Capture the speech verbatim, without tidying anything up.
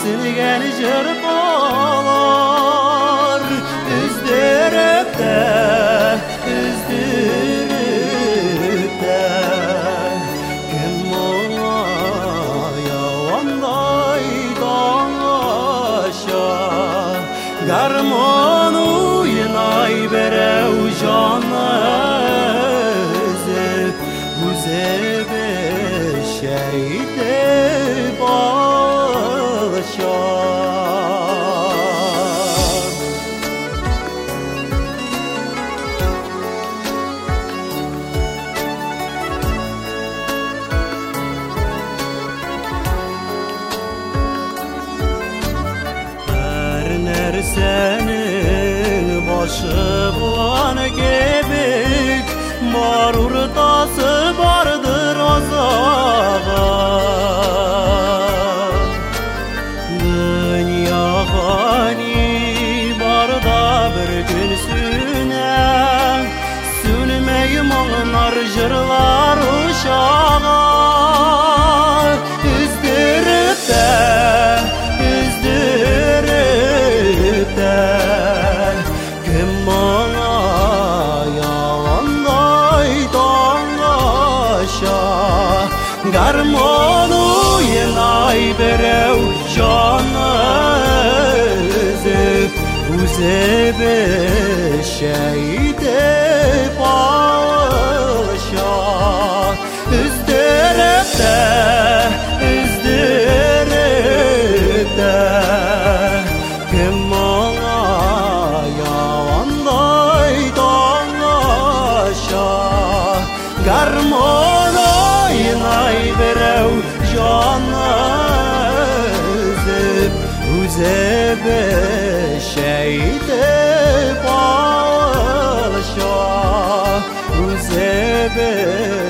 singen jırpalar üzdirip de üzdirip de kim ola yavanday dalaşa garmonu yinay berev jana ezip buzebe şehide başa her nersenin başı bulan gebek bar urtası bardır azağa dünya fani barda bir gün süne sünmeyim onlar jırlar uşağa üzdirip de üzdirip de kim bana yalanday dalaşa garmonu yinay berev jana ezip buzebe şehide başa üzdirip de üzdirip de kim bana yalanday dalaşa garmonu yinay berev jana ezip buzebe şehide başa buzebe